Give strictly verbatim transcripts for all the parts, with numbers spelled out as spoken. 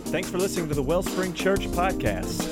Thanks for listening to the Wellspring Church podcast.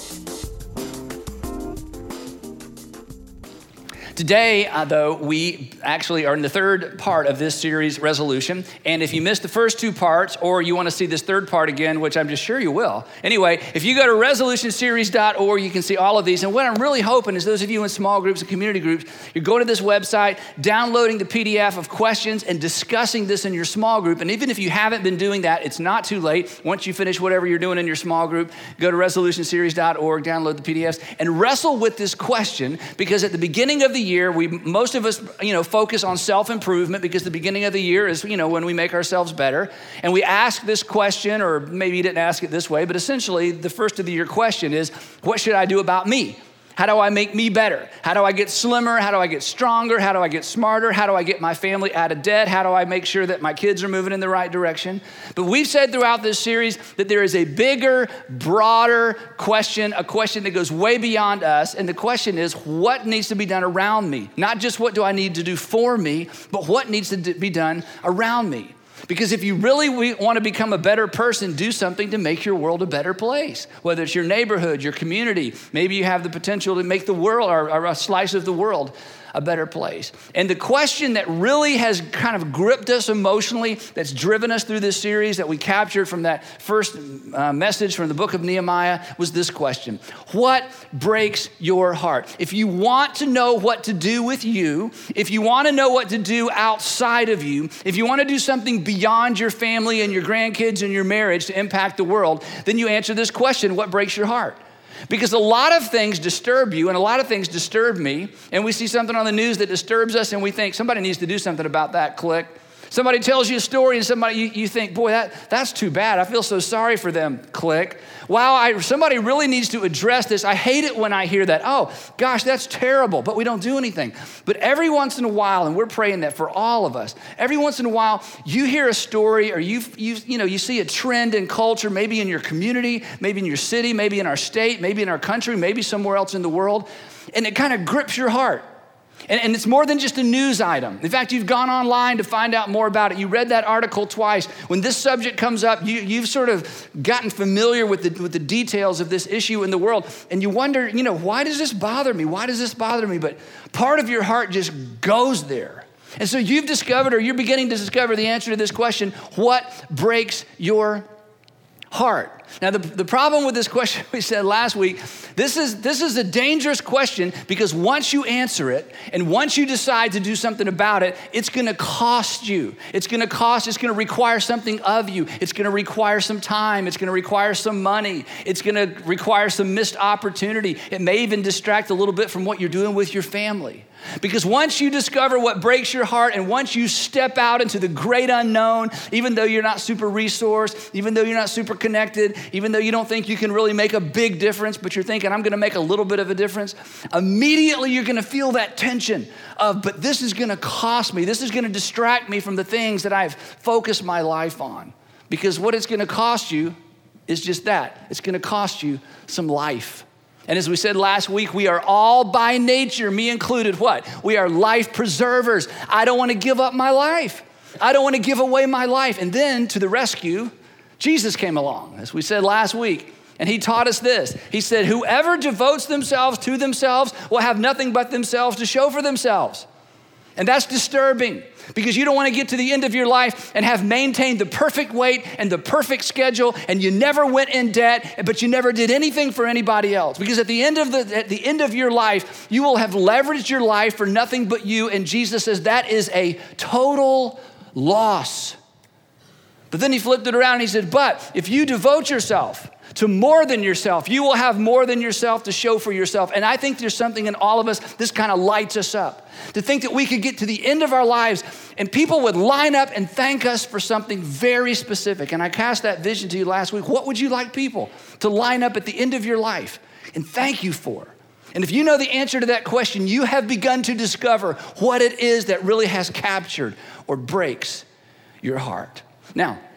Today, uh, though, we actually are in the third part of this series, Resolution. And if you missed the first two parts, or you want to see this third part again, which I'm just sure you will. Anyway, if you go to resolution series dot org, you can see all of these. And what I'm really hoping is those of you in small groups and community groups, you're going to this website, downloading the P D F of questions and discussing this in your small group. And even if you haven't been doing that, it's not too late. Once you finish whatever you're doing in your small group, go to resolution series dot org, download the P D Fs, and wrestle with this question, because at the beginning of the year, we most of us, you know, focus on self-improvement, because the beginning of the year is, you know, when we make ourselves better. And we ask this question, or maybe you didn't ask it this way, but essentially the first of the year question is, what should I do about me? How do I make me better? How do I get slimmer? How do I get stronger? How do I get smarter? How do I get my family out of debt? How do I make sure that my kids are moving in the right direction? But we've said throughout this series that there is a bigger, broader question, a question that goes way beyond us. And the question is, what needs to be done around me? Not just what do I need to do for me, but what needs to be done around me? Because if you really want to become a better person, do something to make your world a better place. Whether it's your neighborhood, your community, maybe you have the potential to make the world, or, or a slice of the world, a better place. And the question that really has kind of gripped us emotionally, that's driven us through this series, that we captured from that first uh, message from the book of Nehemiah, was this question: what breaks your heart? If you want to know what to do with you, if you want to know what to do outside of you, if you want to do something beyond your family and your grandkids and your marriage to impact the world, then you answer this question: what breaks your heart? Because a lot of things disturb you, and a lot of things disturb me, and we see something on the news that disturbs us, and we think somebody needs to do something about that. Click. Somebody tells you a story, and somebody you, you think, boy, that, that's too bad. I feel so sorry for them. Click. Wow, I, somebody really needs to address this. I hate it when I hear that. Oh, gosh, that's terrible, but we don't do anything. But every once in a while, and we're praying that for all of us, every once in a while, you hear a story, or you, you, you know, you see a trend in culture, maybe in your community, maybe in your city, maybe in our state, maybe in our country, maybe somewhere else in the world, and it kind of grips your heart. And, and it's more than just a news item. In fact, you've gone online to find out more about it. You read that article twice. When this subject comes up, you, you've sort of gotten familiar with the, with the details of this issue in the world. And you wonder, you know, why does this bother me? Why does this bother me? But part of your heart just goes there. And so you've discovered, or you're beginning to discover, the answer to this question: what breaks your heart? Now, the, the problem with this question, we said last week, this is, this is a dangerous question, because once you answer it, and once you decide to do something about it, it's going to cost you. It's going to cost, it's going to require something of you. It's going to require some time. It's going to require some money. It's going to require some missed opportunity. It may even distract a little bit from what you're doing with your family. Because once you discover what breaks your heart, and once you step out into the great unknown, even though you're not super resourced, even though you're not super connected, even though you don't think you can really make a big difference, but you're thinking, I'm going to make a little bit of a difference, immediately you're going to feel that tension of, but this is going to cost me. This is going to distract me from the things that I've focused my life on. Because what it's going to cost you is just that. It's going to cost you some life. And as we said last week, we are all by nature, me included, what? We are life preservers. I don't want to give up my life. I don't want to give away my life. And then to the rescue, Jesus came along, as we said last week. And he taught us this. He said, whoever devotes themselves to themselves will have nothing but themselves to show for themselves. And that's disturbing, because you don't want to get to the end of your life and have maintained the perfect weight and the perfect schedule, and you never went in debt, but you never did anything for anybody else. Because at the end of the at the end of your life, you will have leveraged your life for nothing but you. And Jesus says that is a total loss. But then he flipped it around and he said, but if you devote yourself to more than yourself, you will have more than yourself to show for yourself. And I think there's something in all of us, this kind of lights us up, to think that we could get to the end of our lives and people would line up and thank us for something very specific. And I cast that vision to you last week. What would you like people to line up at the end of your life and thank you for? And if you know the answer to that question, you have begun to discover what it is that really has captured or breaks your heart. Now,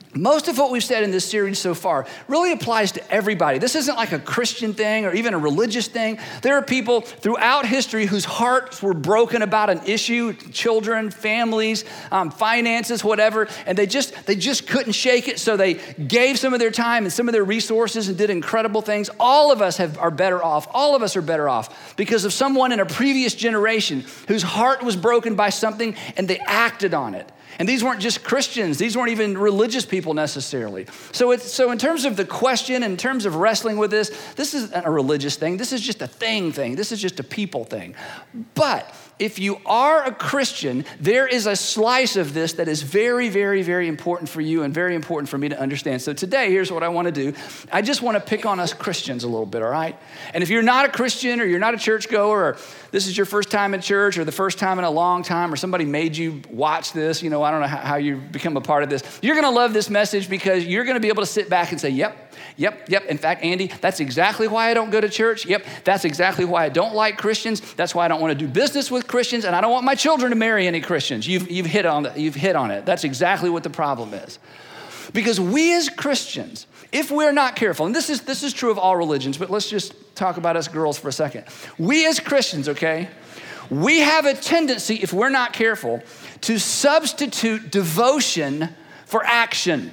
most of what we've said in this series so far really applies to everybody. This isn't like a Christian thing or even a religious thing. There are people throughout history whose hearts were broken about an issue, children, families, um, finances, whatever, and they just they just couldn't shake it, so they gave some of their time and some of their resources and did incredible things. All of us have, are better off. All of us are better off because of someone in a previous generation whose heart was broken by something and they acted on it. And these weren't just Christians. These weren't even religious people necessarily. So it's, so in terms of the question, in terms of wrestling with this, this isn't a religious thing. This is just a thing thing. This is just a people thing. But if you are a Christian, there is a slice of this that is very, very, very important for you and very important for me to understand. So today, here's what I want to do. I just want to pick on us Christians a little bit, all right? And if you're not a Christian or you're not a churchgoer or this is your first time in church or the first time in a long time or somebody made you watch this, you know, I don't know how, how you become a part of this. You're going to love this message because you're going to be able to sit back and say, yep, Yep, yep. In fact, Andy, that's exactly why I don't go to church. Yep, that's exactly why I don't like Christians. That's why I don't want to do business with Christians, and I don't want my children to marry any Christians. You've, you've hit on the, you've hit on it. That's exactly what the problem is. Because we as Christians, if we're not careful, and this is this is true of all religions, but let's just talk about us girls for a second. We as Christians, okay, we have a tendency, if we're not careful, to substitute devotion for action.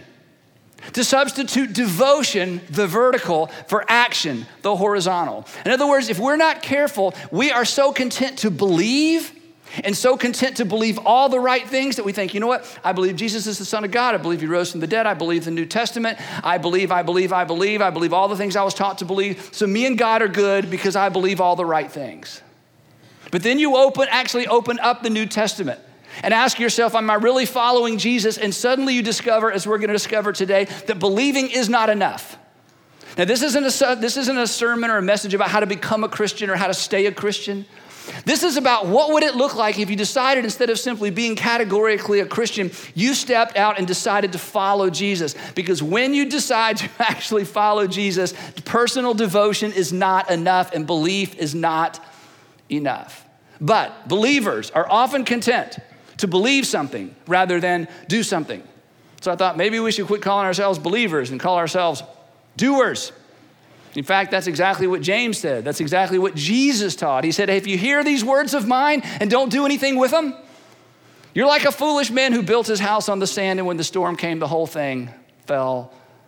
To substitute devotion, the vertical, for action, the horizontal. In other words, if we're not careful, we are so content to believe and so content to believe all the right things that we think, you know what? I believe Jesus is the Son of God. I believe he rose from the dead. I believe the New Testament. I believe, I believe, I believe. I believe all the things I was taught to believe. So me and God are good because I believe all the right things. But then you open, actually open up the New Testament and ask yourself, am I really following Jesus? And suddenly you discover, as we're going to discover today, that believing is not enough. Now, this isn't a, this isn't a sermon or a message about how to become a Christian or how to stay a Christian. This is about what would it look like if you decided, instead of simply being categorically a Christian, you stepped out and decided to follow Jesus. Because when you decide to actually follow Jesus, personal devotion is not enough and belief is not enough. But believers are often content to believe something rather than do something. So I thought maybe we should quit calling ourselves believers and call ourselves doers. In fact, that's exactly what James said. That's exactly what Jesus taught. He said, hey, if you hear these words of mine and don't do anything with them, you're like a foolish man who built his house on the sand, and when the storm came, the whole thing fell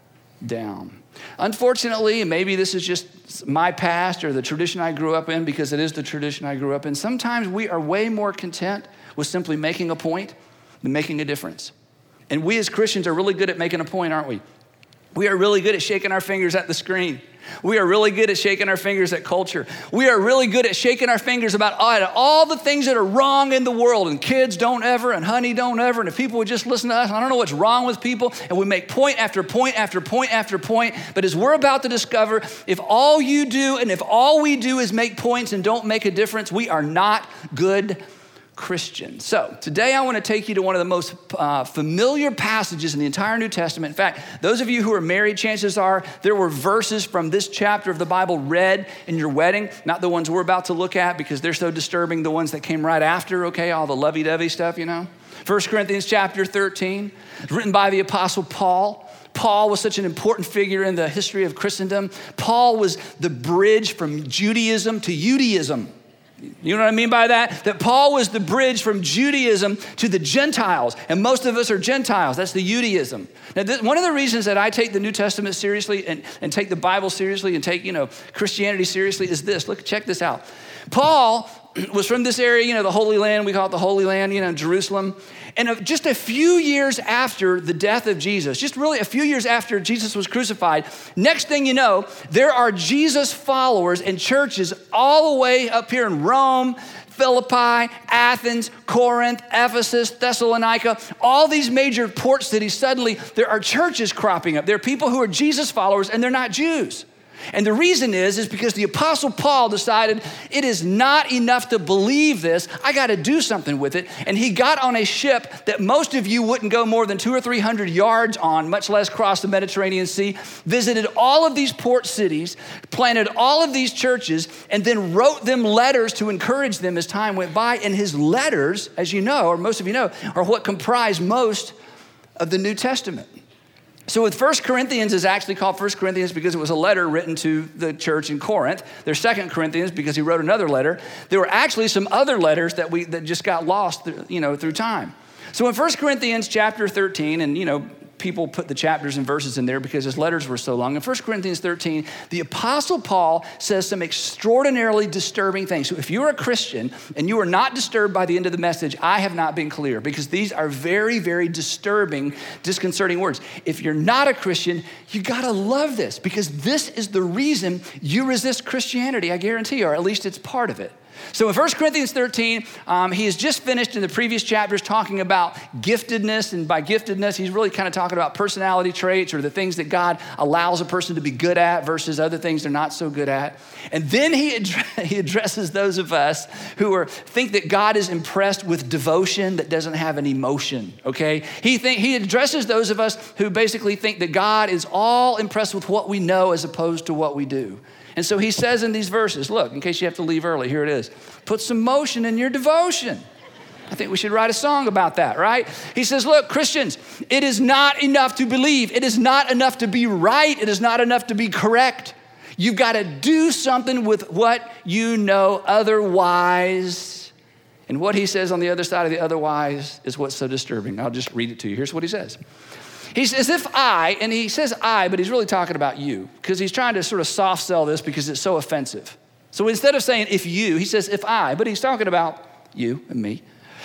down. Unfortunately, and maybe this is just my past or the tradition I grew up in, because it is the tradition I grew up in, sometimes we are way more content with simply making a point than making a difference. And we as Christians are really good at making a point, aren't we? We are really good at shaking our fingers at the screen. We are really good at shaking our fingers at culture. We are really good at shaking our fingers about all the things that are wrong in the world. And kids don't ever, and honey don't ever. And if people would just listen to us, I don't know what's wrong with people. And we make point after point after point after point. But as we're about to discover, if all you do and if all we do is make points and don't make a difference, we are not good Christian. So today I want to take you to one of the most uh, familiar passages in the entire New Testament. In fact, those of you who are married, chances are there were verses from this chapter of the Bible read in your wedding, not the ones we're about to look at because they're so disturbing, the ones that came right after, okay, all the lovey-dovey stuff, you know. First Corinthians chapter thirteen, written by the Apostle Paul. Paul was such an important figure in the history of Christendom. Paul was the bridge from Judaism to Judaism. You know what I mean by that? That Paul was the bridge from Judaism to the Gentiles, and most of us are Gentiles. That's the Judaism. Now, this, one of the reasons that I take the New Testament seriously and, and take the Bible seriously and take, you know, Christianity seriously is this. Look, check this out. Paul was from this area, you know, the Holy Land. We call it the Holy Land, you know, Jerusalem. And just a few years after the death of Jesus, just really a few years after Jesus was crucified, next thing you know, there are Jesus followers and churches all the way up here in Rome, Philippi, Athens, Corinth, Ephesus, Thessalonica, all these major port cities. Suddenly, there are churches cropping up. There are people who are Jesus followers and they're not Jews. And the reason is, is because the Apostle Paul decided it is not enough to believe this. I got to do something with it. And he got on a ship that most of you wouldn't go more than two or three hundred yards on, much less cross the Mediterranean Sea, visited all of these port cities, planted all of these churches, and then wrote them letters to encourage them as time went by. And his letters, as you know, or most of you know, are what comprise most of the New Testament. So with First Corinthians is actually called First Corinthians because it was a letter written to the church in Corinth. There's Second Corinthians because he wrote another letter. There were actually some other letters that we that just got lost, you know, through time. So in First Corinthians chapter thirteen, and you know, people put the chapters and verses in there because his letters were so long. In First Corinthians thirteen, the Apostle Paul says some extraordinarily disturbing things. So if you're a Christian and you are not disturbed by the end of the message, I have not been clear, because these are very, very disturbing, disconcerting words. If you're not a Christian, you gotta love this, because this is the reason you resist Christianity, I guarantee you, or at least it's part of it. So in First Corinthians thirteen, um, he has just finished in the previous chapters talking about giftedness. And by giftedness, he's really kind of talking about personality traits, or the things that God allows a person to be good at versus other things they're not so good at. And then he, ad- he addresses those of us who are think that God is impressed with devotion that doesn't have an emotion, okay? He, think, he addresses those of us who basically think that God is all impressed with what we know as opposed to what we do. And so he says in these verses, look, in case you have to leave early, here it is. Put some motion in your devotion. I think we should write a song about that, right? He says, look, Christians, it is not enough to believe. It is not enough to be right. It is not enough to be correct. You've got to do something with what you know, otherwise. And what he says on the other side of the otherwise is what's so disturbing. I'll just read it to you. Here's what he says. He says, if I, and he says I, but he's really talking about you, because he's trying to sort of soft sell this because it's so offensive. So instead of saying if you, he says if I, but he's talking about you and me.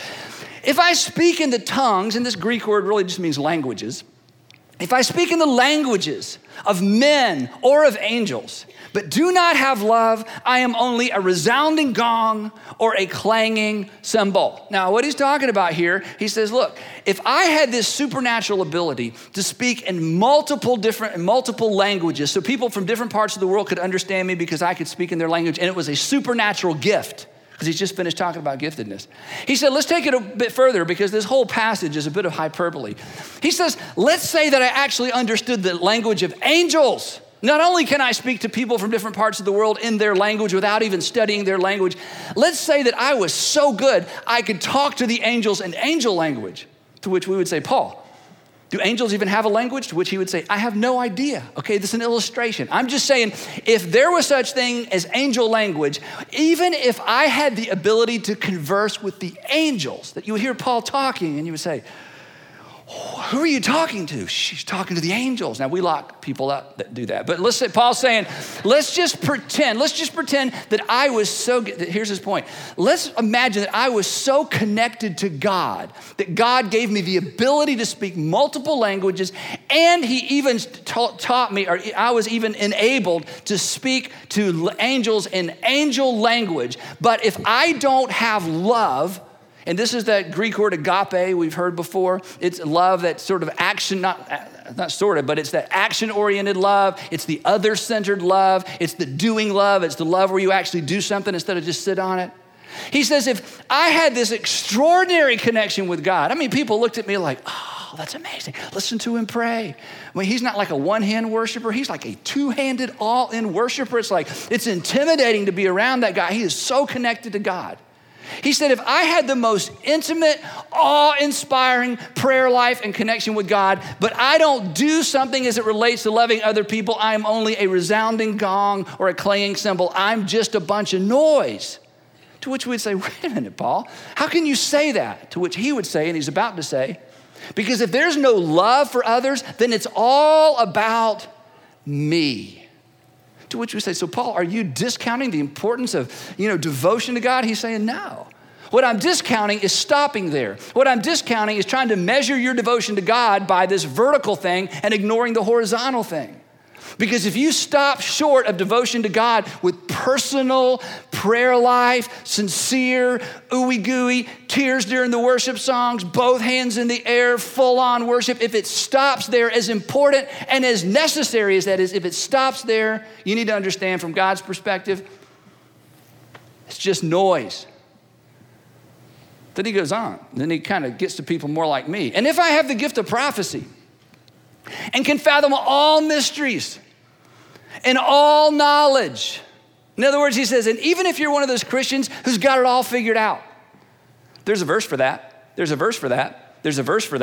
If I speak in the tongues, and this Greek word really just means languages. If I speak in the languages of men or of angels, but do not have love, I am only a resounding gong or a clanging cymbal. Now, what he's talking about here, he says, look, if I had this supernatural ability to speak in multiple different, multiple languages, so people from different parts of the world could understand me because I could speak in their language, and it was a supernatural gift, because he's just finished talking about giftedness. He said, let's take it a bit further, because this whole passage is a bit of hyperbole. He says, let's say that I actually understood the language of angels. Not only can I speak to people from different parts of the world in their language without even studying their language, let's say that I was so good I could talk to the angels in angel language, to which we would say, Paul, do angels even have a language? To which he would say, I have no idea. Okay, this is an illustration. I'm just saying, if there was such thing as angel language, even if I had the ability to converse with the angels, that you would hear Paul talking and you would say, who are you talking to? She's talking to the angels. Now, we lock people up that do that. But let's say, Paul's saying, let's just pretend, let's just pretend that I was so, here's his point. Let's imagine that I was so connected to God that God gave me the ability to speak multiple languages, and he even ta- taught me, or I was even enabled to speak to angels in angel language. But if I don't have love, and this is that Greek word agape we've heard before. It's love that sort of action, not, not sort of, but it's that action-oriented love. It's the other-centered love. It's the doing love. It's the love where you actually do something instead of just sit on it. He says, if I had this extraordinary connection with God, I mean, people looked at me like, oh, that's amazing. Listen to him pray. I mean, he's not like a one-hand worshiper. He's like a two-handed, all-in worshiper. It's like, it's intimidating to be around that guy. He is so connected to God. He said, if I had the most intimate, awe-inspiring prayer life and connection with God, but I don't do something as it relates to loving other people, I'm only a resounding gong or a clanging cymbal. I'm just a bunch of noise. To which we'd say, wait a minute, Paul, how can you say that? To which he would say, and he's about to say, because if there's no love for others, then it's all about me. To which we say, so Paul, are you discounting the importance of, you know, devotion to God? He's saying, no. What I'm discounting is stopping there. What I'm discounting is trying to measure your devotion to God by this vertical thing and ignoring the horizontal thing. Because if you stop short of devotion to God with personal prayer life, sincere, ooey gooey, tears during the worship songs, both hands in the air, full on worship, if it stops there, as important and as necessary as that is, if it stops there, you need to understand from God's perspective, it's just noise. Then he goes on. Then he kind of gets to people more like me. And if I have the gift of prophecy and can fathom all mysteries and all knowledge. In other words, he says, and even if you're one of those Christians who's got it all figured out, there's a verse for that. There's a verse for that. There's a verse for that.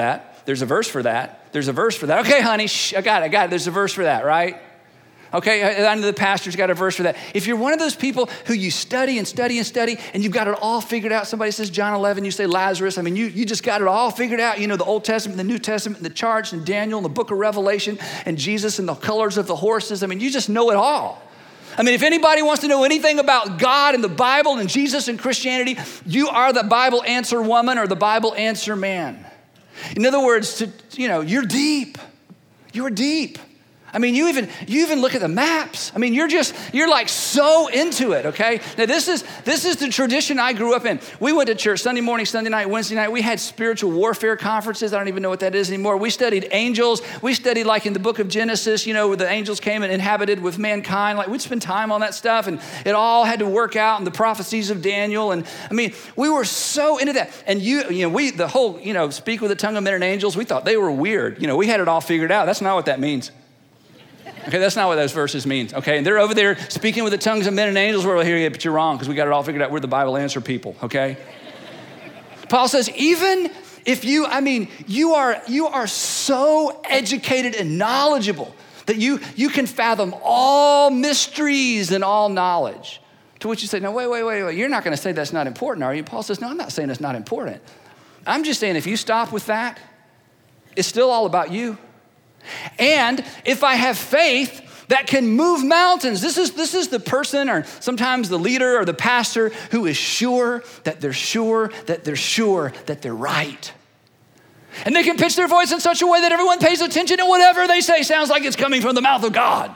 There's a verse for that. There's a verse for that. Okay, honey, shh, I got it, I got it. There's a verse for that, right? Okay, I know the pastor's got a verse for that. If you're one of those people who you study and study and study and you've got it all figured out, somebody says John eleven, you say Lazarus. I mean, you, you just got it all figured out. You know, the Old Testament, the New Testament, the charts and Daniel and the book of Revelation and Jesus and the colors of the horses. I mean, you just know it all. I mean, if anybody wants to know anything about God and the Bible and Jesus and Christianity, you are the Bible answer woman or the Bible answer man. In other words, to, you know, you're deep. You're deep. I mean, you even you even look at the maps. I mean, you're just, you're like so into it, okay? Now, this is this is the tradition I grew up in. We went to church Sunday morning, Sunday night, Wednesday night. We had spiritual warfare conferences. I don't even know what that is anymore. We studied angels. We studied like in the book of Genesis, you know, where the angels came and inhabited with mankind. Like we'd spend time on that stuff and it all had to work out and the prophecies of Daniel. And I mean, we were so into that. And you, you know, we, the whole, you know, speak with the tongue of men and angels, we thought they were weird. You know, we had it all figured out. That's not what that means. Okay, that's not what those verses mean, okay? And they're over there speaking with the tongues of men and angels. We're like, here, yeah, but you're wrong because we got it all figured out. We're the Bible answer people, okay? Paul says, even if you, I mean, you are you are so educated and knowledgeable that you, you can fathom all mysteries and all knowledge. To which you say, no, wait, wait, wait, wait. You're not going to say that's not important, are you? Paul says, no, I'm not saying it's not important. I'm just saying if you stop with that, it's still all about you. And if I have faith that can move mountains, this is, this is the person or sometimes the leader or the pastor who is sure that they're sure that they're sure that they're right. And they can pitch their voice in such a way that everyone pays attention and whatever they say sounds like it's coming from the mouth of God.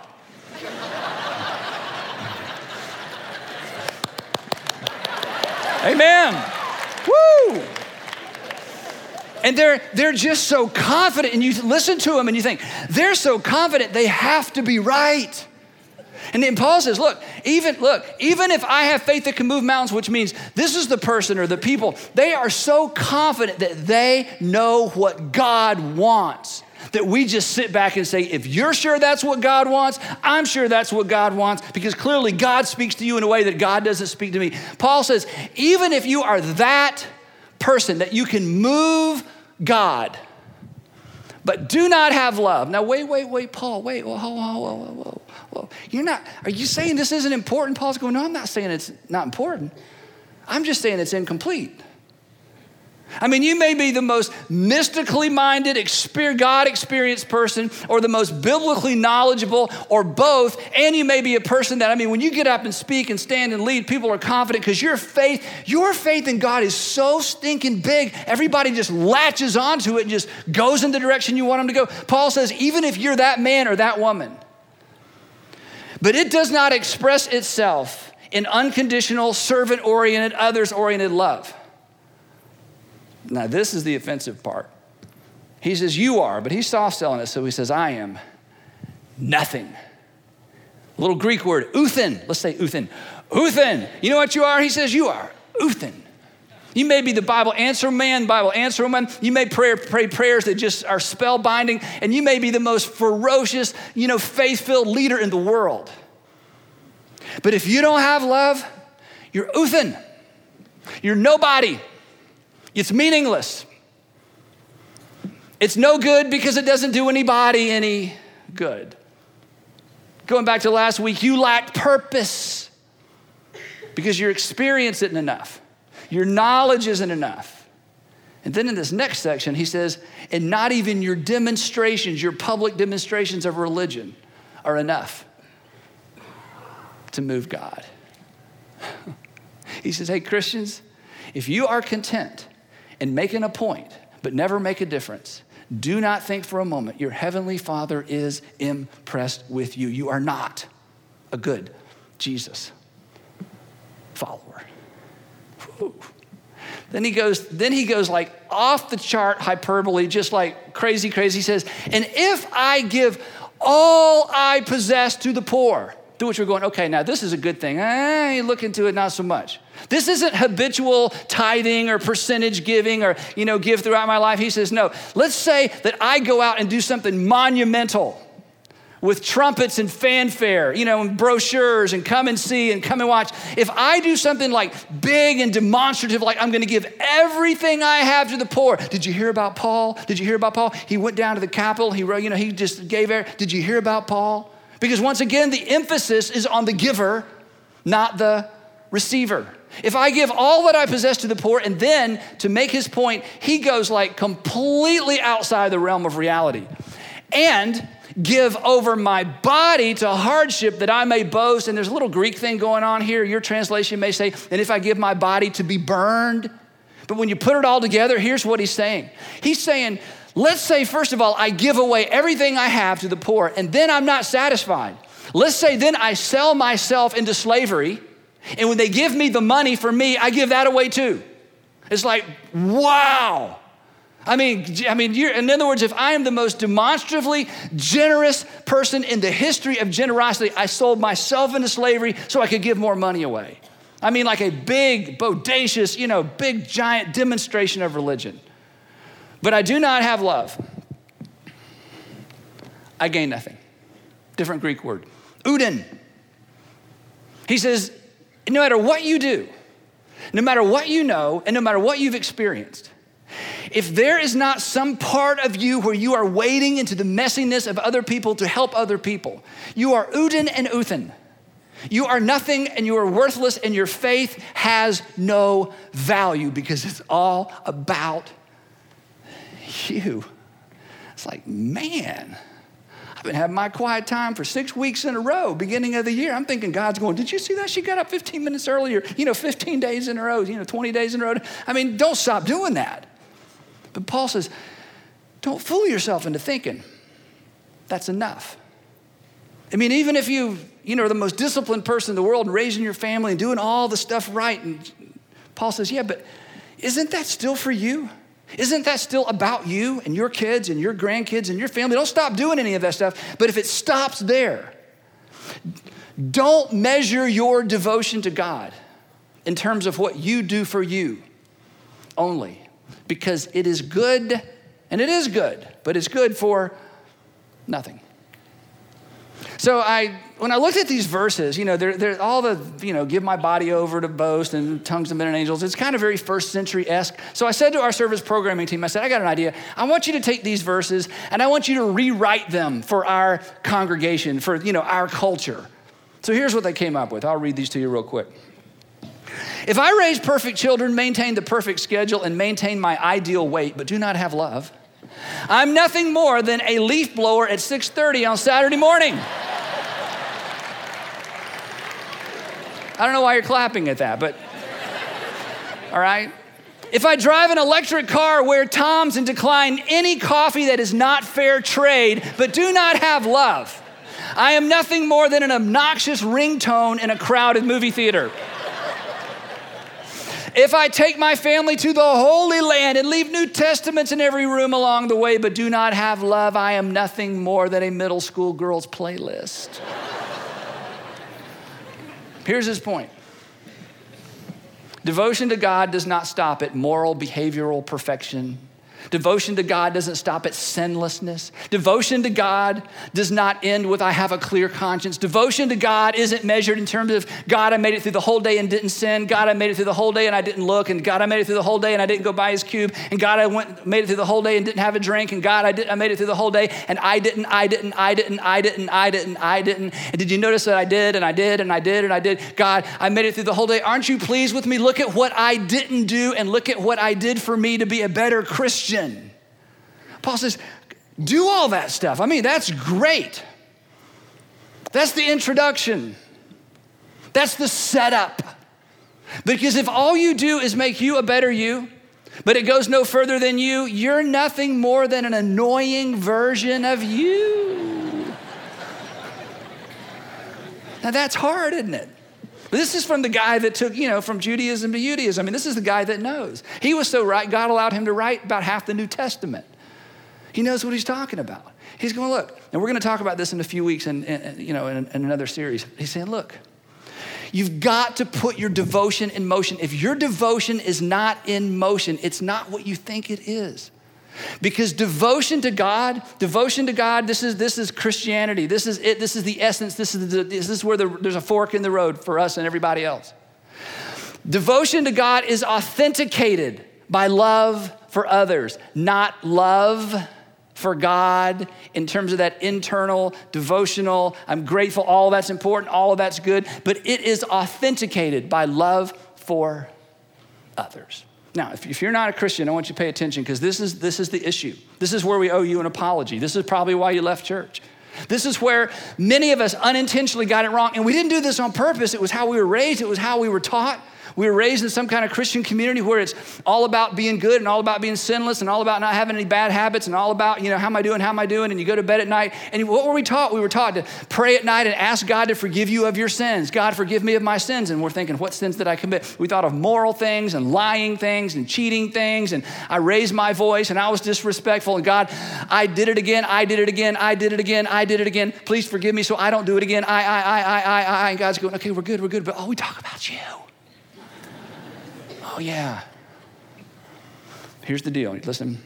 Amen. Woo! And they're, they're just so confident, and you listen to them and you think, they're so confident they have to be right. And then Paul says, look, even, look, even if I have faith that can move mountains, which means this is the person or the people, they are so confident that they know what God wants, that we just sit back and say, if you're sure that's what God wants, I'm sure that's what God wants, because clearly God speaks to you in a way that God doesn't speak to me. Paul says, even if you are that person that you can move God, but do not have love. Now, wait, wait, wait, Paul, wait, whoa, whoa, whoa, whoa, whoa, whoa. You're not, are you saying this isn't important? Paul's going, no, I'm not saying it's not important. I'm just saying it's incomplete. I mean, you may be the most mystically minded, God experienced person or the most biblically knowledgeable or both. And you may be a person that, I mean, when you get up and speak and stand and lead, people are confident because your faith, your faith in God is so stinking big. Everybody just latches onto it and just goes in the direction you want them to go. Paul says, even if you're that man or that woman, but it does not express itself in unconditional, servant-oriented, others-oriented love. Now, this is the offensive part. He says, you are, but he's soft selling it, so he says, I am nothing. A little Greek word, uthen. Let's say uthen. Uthen. You know what you are? He says, you are uthen. You may be the Bible answer man, Bible answer woman. You may pray, pray prayers that just are spellbinding, and you may be the most ferocious, you know, faith-filled leader in the world. But if you don't have love, you're uthen. You're nobody. It's meaningless. It's no good because it doesn't do anybody any good. Going back to last week, you lack purpose because your experience isn't enough. Your knowledge isn't enough. And then in this next section, he says, and not even your demonstrations, your public demonstrations of religion are enough to move God. He says, hey, Christians, if you are content and making a point, but never make a difference, do not think for a moment your heavenly Father is impressed with you. You are not a good Jesus follower. Whew. Then he goes, then he goes like off the chart hyperbole, just like crazy, crazy. He says, and if I give all I possess to the poor, to which we're going, okay, now this is a good thing. Eh, look into it, not so much. This isn't habitual tithing or percentage giving or, you know, give throughout my life. He says, no, let's say that I go out and do something monumental with trumpets and fanfare, you know, and brochures and come and see and come and watch. If I do something like big and demonstrative, like I'm gonna give everything I have to the poor. Did you hear about Paul? Did you hear about Paul? He went down to the Capitol, he wrote, you know, he just gave air. Did you hear about Paul? Because once again, the emphasis is on the giver, not the receiver. If I give all that I possess to the poor, and then to make his point, he goes like completely outside the realm of reality. And give over my body to hardship that I may boast. And there's a little Greek thing going on here. Your translation may say, and if I give my body to be burned. But when you put it all together, here's what he's saying. He's saying, let's say, first of all, I give away everything I have to the poor, and then I'm not satisfied. Let's say then I sell myself into slavery, and when they give me the money for me, I give that away too. It's like, wow. I mean, I mean, you're, in other words, if I am the most demonstratively generous person in the history of generosity, I sold myself into slavery so I could give more money away. I mean, like a big, bodacious, you know, big, giant demonstration of religion. But I do not have love. I gain nothing. Different Greek word. Uden. He says, no matter what you do, no matter what you know, and no matter what you've experienced, if there is not some part of you where you are wading into the messiness of other people to help other people, you are uden and uthen. You are nothing and you are worthless, and your faith has no value because it's all about you. It's like, man, I've been having my quiet time for six weeks in a row, beginning of the year. I'm thinking God's going, did you see that? She got up fifteen minutes earlier, you know, fifteen days in a row, you know, twenty days in a row. I mean, don't stop doing that. But Paul says, don't fool yourself into thinking that's enough. I mean, even if you, you know, are the most disciplined person in the world and raising your family and doing all the stuff right, and Paul says, yeah, but isn't that still for you? Isn't that still about you and your kids and your grandkids and your family? Don't stop doing any of that stuff. But if it stops there, don't measure your devotion to God in terms of what you do for you only. Because it is good, and it is good, but it's good for nothing. So I, when I looked at these verses, you know, they're, they're all the, you know, give my body over to boast and tongues of men and angels. It's kind of very first century-esque. So I said to our service programming team, I said, I got an idea. I want you to take these verses and I want you to rewrite them for our congregation, for, you know, our culture. So here's what they came up with. I'll read these to you real quick. If I raise perfect children, maintain the perfect schedule, and maintain my ideal weight, but do not have love, I'm nothing more than a leaf blower at six thirty on Saturday morning. I don't know why you're clapping at that, but all right. If I drive an electric car, wear Toms, and decline any coffee that is not fair trade, but do not have love, I am nothing more than an obnoxious ringtone in a crowded movie theater. If I take my family to the Holy Land and leave New Testaments in every room along the way, but do not have love, I am nothing more than a middle school girl's playlist. Here's his point. Devotion to God does not stop at moral, behavioral perfection. Devotion to God doesn't stop at sinlessness. Devotion to God does not end with I have a clear conscience. Devotion to God isn't measured in terms of God, I made it through the whole day and didn't sin. God, I made it through the whole day and I didn't look. And God, I made it through the whole day and I didn't go buy his cube. And God, I went made it through the whole day and didn't have a drink. And God, I did I made it through the whole day and I didn't, I didn't, I didn't, I didn't, I didn't, I didn't. And did you notice that I did and I did and I did and I did? God, I made it through the whole day. Aren't you pleased with me? Look at what I didn't do and look at what I did for me to be a better Christian. Paul says, do all that stuff. I mean, that's great. That's the introduction. That's the setup. Because if all you do is make you a better you, but it goes no further than you, you're nothing more than an annoying version of you. Now that's hard, isn't it? This is from the guy that took, you know, from Judaism to Judaism. I mean, this is the guy that knows. He was so right, God allowed him to write about half the New Testament. He knows what he's talking about. He's going, look, and we're going to talk about this in a few weeks and, you know, in, in another series. He's saying, look, you've got to put your devotion in motion. If your devotion is not in motion, it's not what you think it is. Because devotion to God, devotion to God, this is this is Christianity. This is it. This is the essence. This is the, this is where the, there's a fork in the road for us and everybody else. Devotion to God is authenticated by love for others, not love for God in terms of that internal, devotional, I'm grateful, all of that's important, all of that's good, but it is authenticated by love for others. Now, if, if you're not a Christian, I want you to pay attention because this is, this is the issue. This is where we owe you an apology. This is probably why you left church. This is where many of us unintentionally got it wrong. And we didn't do this on purpose. It was how we were raised. It was how we were taught. We were raised in some kind of Christian community where it's all about being good and all about being sinless and all about not having any bad habits and all about, you know, how am I doing, how am I doing? And you go to bed at night. And what were we taught? We were taught to pray at night and ask God to forgive you of your sins. God, forgive me of my sins. And we're thinking, what sins did I commit? We thought of moral things and lying things and cheating things. And I raised my voice and I was disrespectful. And God, I did it again. I did it again. I did it again. I did it again. Please forgive me so I don't do it again. I, I, I, I, I, I. And God's going, okay, we're good, we're good. But oh, we talk about you. Oh, yeah. Here's the deal. Listen.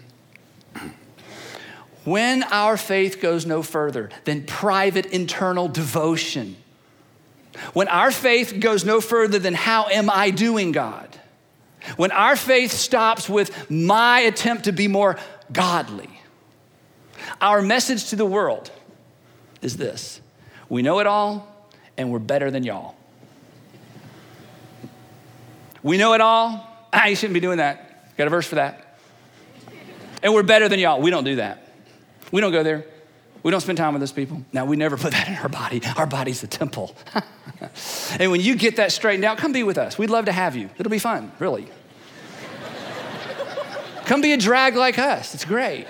When our faith goes no further than private internal devotion, when our faith goes no further than how am I doing, God, when our faith stops with my attempt to be more godly, our message to the world is this: we know it all and we're better than y'all. We know it all. Ah, you shouldn't be doing that. Got a verse for that. And we're better than y'all. We don't do that. We don't go there. We don't spend time with those people. Now, we never put that in our body. Our body's the temple. And when you get that straightened out, come be with us. We'd love to have you. It'll be fun, really. Come be a drag like us. It's great.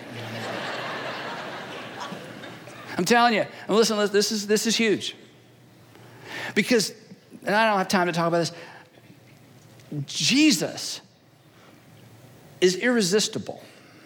I'm telling you. And listen, this is, this is huge. Because, and I don't have time to talk about this, Jesus is irresistible.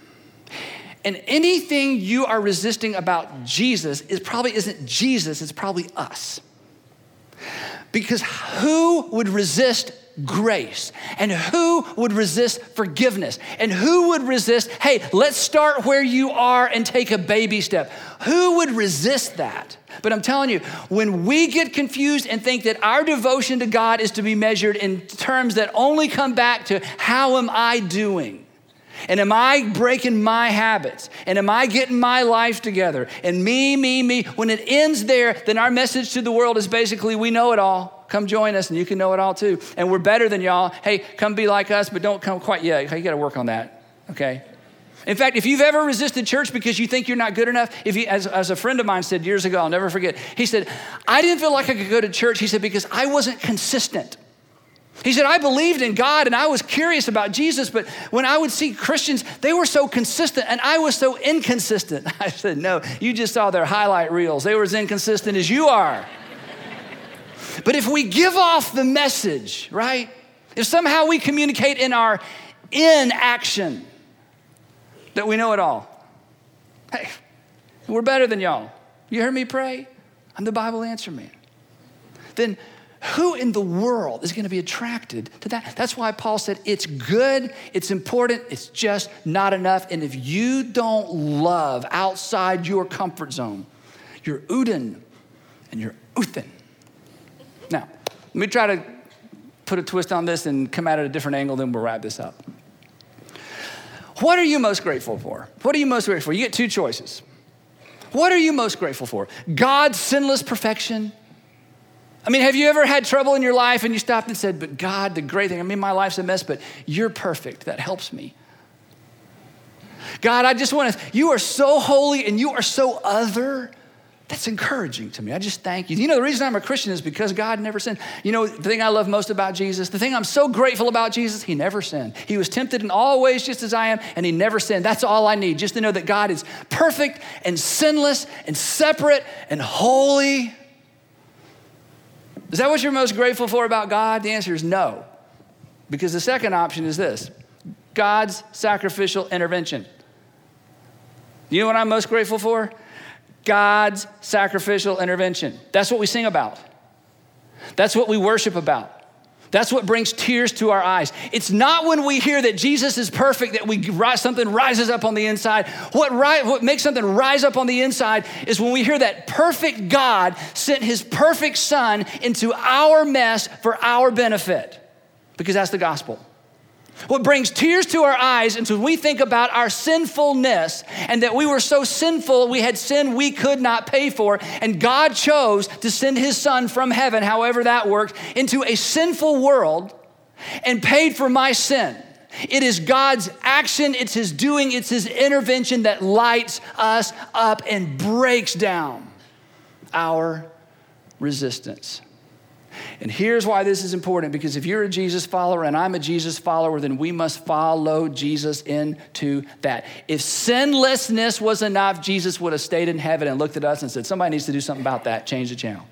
And anything you are resisting about Jesus is probably isn't Jesus, it's probably us. Because who would resist grace? And who would resist forgiveness? And who would resist, hey, let's start where you are and take a baby step? Who would resist that? But I'm telling you, when we get confused and think that our devotion to God is to be measured in terms that only come back to how am I doing? And am I breaking my habits? And am I getting my life together? And me, me, me. When it ends there, then our message to the world is basically, we know it all. Come join us and you can know it all too. And we're better than y'all. Hey, come be like us, but don't come quite yet. You got to work on that, okay? In fact, if you've ever resisted church because you think you're not good enough, if you, as, as a friend of mine said years ago, I'll never forget, he said, I didn't feel like I could go to church, he said, because I wasn't consistent. He said, I believed in God and I was curious about Jesus, but when I would see Christians, they were so consistent and I was so inconsistent. I said, no, you just saw their highlight reels. They were as inconsistent as you are. But if we give off the message, right? If somehow we communicate in our inaction that we know it all. Hey, we're better than y'all. You heard me pray? I'm the Bible answer man. Then who in the world is going to be attracted to that? That's why Paul said it's good, it's important, it's just not enough. And if you don't love outside your comfort zone, you're Uden and you're Uthen. Now, let me try to put a twist on this and come at it at a different angle, then we'll wrap this up. What are you most grateful for? What are you most grateful for? You get two choices. What are you most grateful for? God's sinless perfection? I mean, have you ever had trouble in your life and you stopped and said, but God, the great thing, I mean, my life's a mess, but you're perfect. That helps me. God, I just want to, you are so holy and you are so other. That's encouraging to me. I just thank you. You know, the reason I'm a Christian is because God never sinned. You know, the thing I love most about Jesus, the thing I'm so grateful about Jesus, he never sinned. He was tempted in all ways just as I am, and he never sinned. That's all I need, just to know that God is perfect and sinless and separate and holy. Is that what you're most grateful for about God? The answer is no. Because the second option is this: God's sacrificial intervention. You know what I'm most grateful for? God's sacrificial intervention. That's what we sing about. That's what we worship about. That's what brings tears to our eyes. It's not when we hear that Jesus is perfect that we something rises up on the inside. What, ri- what makes something rise up on the inside is when we hear that perfect God sent his perfect son into our mess for our benefit, because that's the gospel. What brings tears to our eyes is when we think about our sinfulness and that we were so sinful, we had sin we could not pay for, and God chose to send his son from heaven, however that worked, into a sinful world and paid for my sin. It is God's action, it's his doing, it's his intervention that lights us up and breaks down our resistance. And here's why this is important, because if you're a Jesus follower and I'm a Jesus follower, then we must follow Jesus into that. If sinlessness was enough, Jesus would have stayed in heaven and looked at us and said, somebody needs to do something about that, change the channel.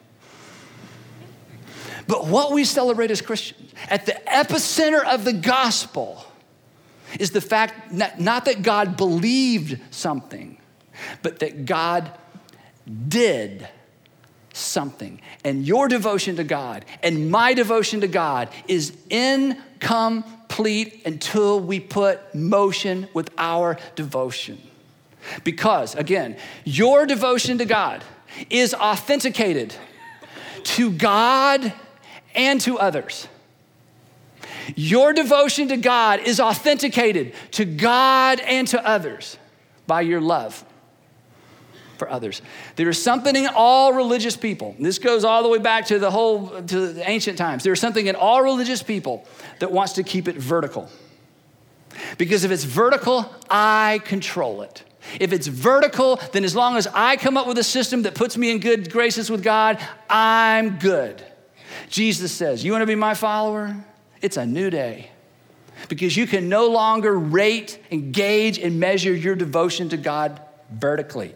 But what we celebrate as Christians, at the epicenter of the gospel, is the fact that not that God believed something, but that God did something. And your devotion to God and my devotion to God is incomplete until we put motion with our devotion. Because, again, your devotion to God is authenticated to God and to others. Your devotion to God is authenticated to God and to others by your love for others. There is something in all religious people. This goes all the way back to the whole, to the ancient times. There's something in all religious people that wants to keep it vertical. Because if it's vertical, I control it. If it's vertical, then as long as I come up with a system that puts me in good graces with God, I'm good. Jesus says, you want to be my follower? It's a new day. Because you can no longer rate, engage, and measure your devotion to God vertically.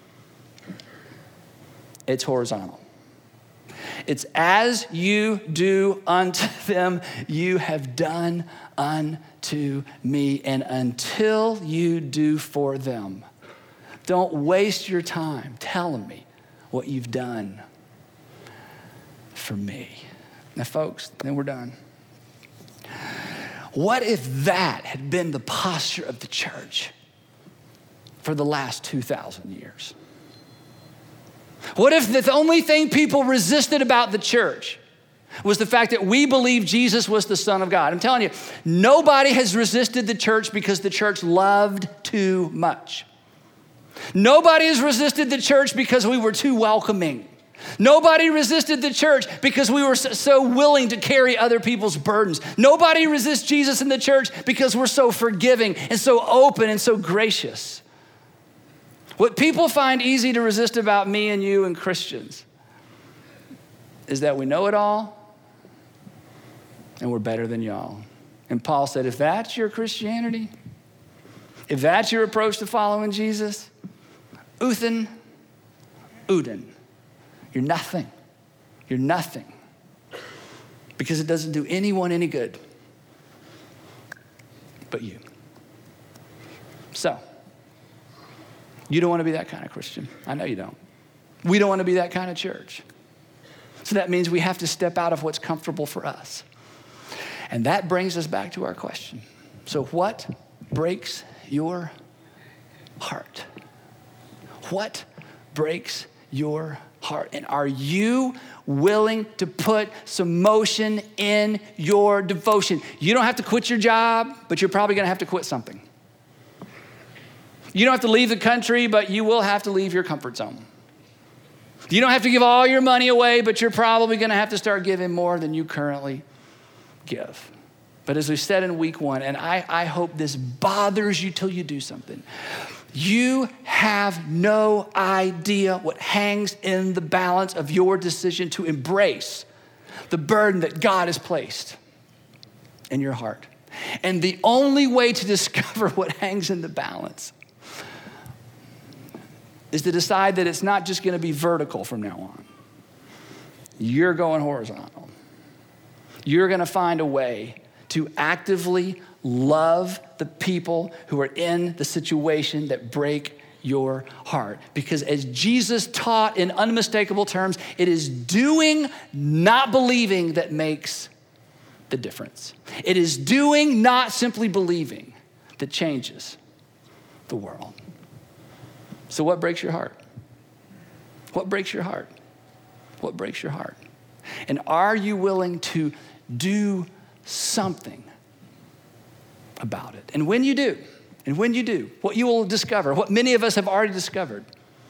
It's horizontal. It's as you do unto them, you have done unto me. And until you do for them, don't waste your time telling me what you've done for me. Now, folks, then we're done. What if that had been the posture of the church for the last two thousand years? What if the only thing people resisted about the church was the fact that we believed Jesus was the Son of God? I'm telling you, nobody has resisted the church because the church loved too much. Nobody has resisted the church because we were too welcoming. Nobody resisted the church because we were so willing to carry other people's burdens. Nobody resists Jesus in the church because we're so forgiving and so open and so gracious. What people find easy to resist about me and you and Christians is that we know it all and we're better than y'all. And Paul said, if that's your Christianity, if that's your approach to following Jesus, Uthen, Uden, you're nothing. You're nothing. Because it doesn't do anyone any good but you. So, you don't want to be that kind of Christian. I know you don't. We don't want to be that kind of church. So that means we have to step out of what's comfortable for us. And that brings us back to our question. So what breaks your heart? What breaks your heart? And are you willing to put some motion in your devotion? You don't have to quit your job, but you're probably going to have to quit something. You don't have to leave the country, but you will have to leave your comfort zone. You don't have to give all your money away, but you're probably going to have to start giving more than you currently give. But as we said in week one, and I, I hope this bothers you till you do something, you have no idea what hangs in the balance of your decision to embrace the burden that God has placed in your heart. And the only way to discover what hangs in the balance is to decide that it's not just going to be vertical from now on. You're going horizontal. You're going to find a way to actively love the people who are in the situation that break your heart. Because as Jesus taught in unmistakable terms, it is doing, not believing, that makes the difference. It is doing, not simply believing, that changes the world. So what breaks your heart? What breaks your heart? What breaks your heart? And are you willing to do something about it? And when you do, and when you do, what you will discover, what many of us have already discovered,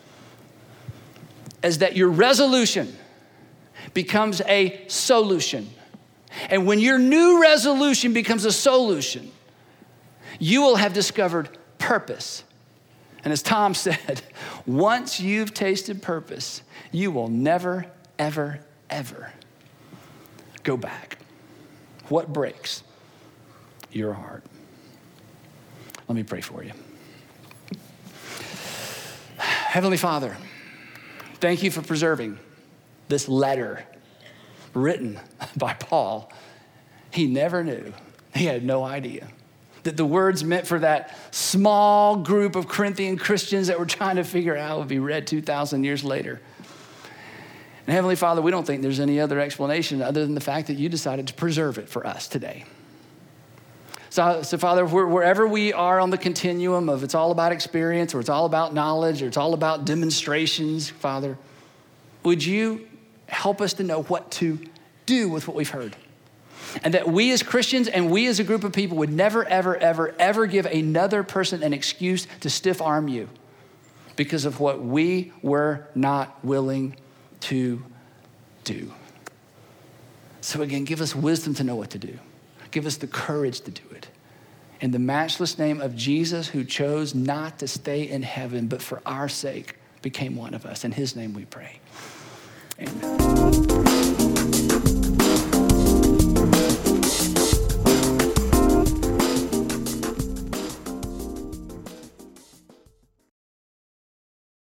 is that your resolution becomes a solution. And when your new resolution becomes a solution, you will have discovered purpose. And as Tom said, once you've tasted purpose, you will never, ever, ever go back. What breaks your heart? Let me pray for you. Heavenly Father, thank you for preserving this letter written by Paul. He never knew. He had no idea that the words meant for that small group of Corinthian Christians that were trying to figure out would be read two thousand years later. And Heavenly Father, we don't think there's any other explanation other than the fact that you decided to preserve it for us today. So, so Father, wherever we are on the continuum of it's all about experience or it's all about knowledge or it's all about demonstrations, Father, would you help us to know what to do with what we've heard? And that we as Christians and we as a group of people would never, ever, ever, ever give another person an excuse to stiff arm you because of what we were not willing to do. So again, give us wisdom to know what to do. Give us the courage to do it. In the matchless name of Jesus, who chose not to stay in heaven, but for our sake became one of us. In his name we pray. Amen.